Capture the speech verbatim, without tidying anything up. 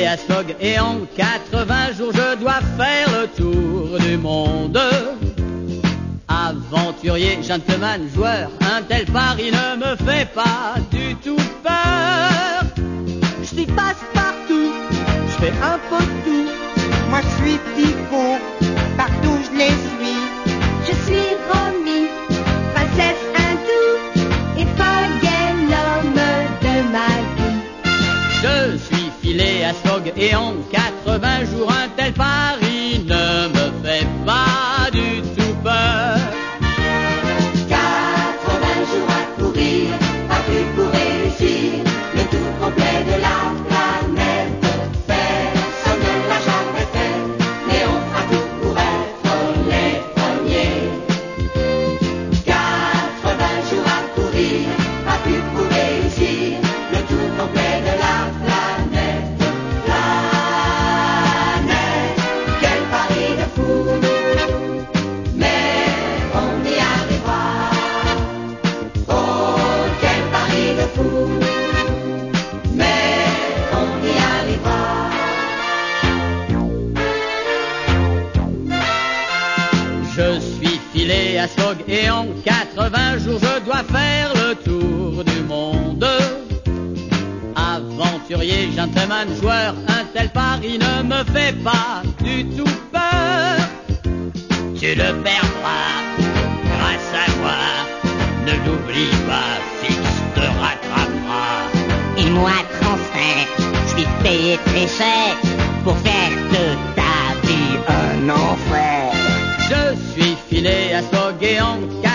Phileas Fogg et en quatre-vingts jours je dois faire le tour du monde. Aventurier, gentleman, joueur, un tel pari ne me fait pas du tout peur. Je suis passe-partout, je fais un peu tout. Moi je suis Tycho, partout je les suis. Je suis Romy, princesse hindoue, et Fogg est l'homme de ma vie. Je suis Phileas Fogg et en quatre-vingts jours un tel pari ne me fait pas du tout peur. quatre-vingts jours à courir, pas plus pour réussir le tour complet de la planète. Personne ne l'a jamais fait, mais on fera tout pour être les premiers. quatre-vingts jours à courir, pas plus pour réussir le tour complet de la planète. Planète, quel pari de fou, mais on y arrivera. Oh, quel pari de fou, mais on y arrivera. Je suis Phileas Fogg et en quatre-vingts jours je dois faire le tour du monde. Aventurier, gentleman, joueur, un tel pari ne me fait pas du tout peur. Tu le perdras grâce à moi, ne l'oublie pas, Fix te rattrapera. Et moi, transfert, je suis payé très cher pour faire de ta vie un enfer. Je suis Phileas Fogg et en